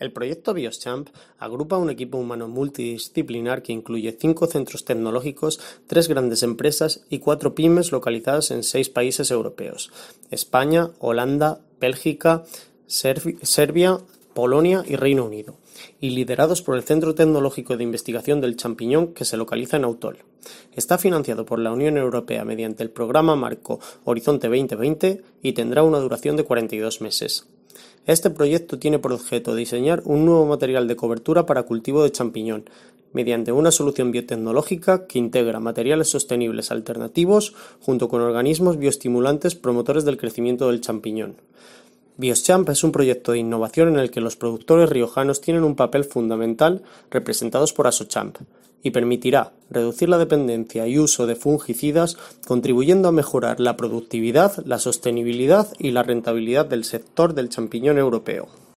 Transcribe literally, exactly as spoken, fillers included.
El proyecto BioChamp agrupa un equipo humano multidisciplinar que incluye cinco centros tecnológicos, tres grandes empresas y cuatro pymes localizadas en seis países europeos: España, Holanda, Bélgica, Servi- Serbia, Polonia y Reino Unido, y liderados por el Centro Tecnológico de Investigación del Champiñón, que se localiza en Autol. Está financiado por la Unión Europea mediante el programa marco Horizonte veinte veinte y tendrá una duración de cuarenta y dos meses. Este proyecto tiene por objeto diseñar un nuevo material de cobertura para cultivo de champiñón, mediante una solución biotecnológica que integra materiales sostenibles alternativos junto con organismos bioestimulantes promotores del crecimiento del champiñón. BioChamp es un proyecto de innovación en el que los productores riojanos tienen un papel fundamental, representados por Asochamp, y permitirá reducir la dependencia y uso de fungicidas, contribuyendo a mejorar la productividad, la sostenibilidad y la rentabilidad del sector del champiñón europeo.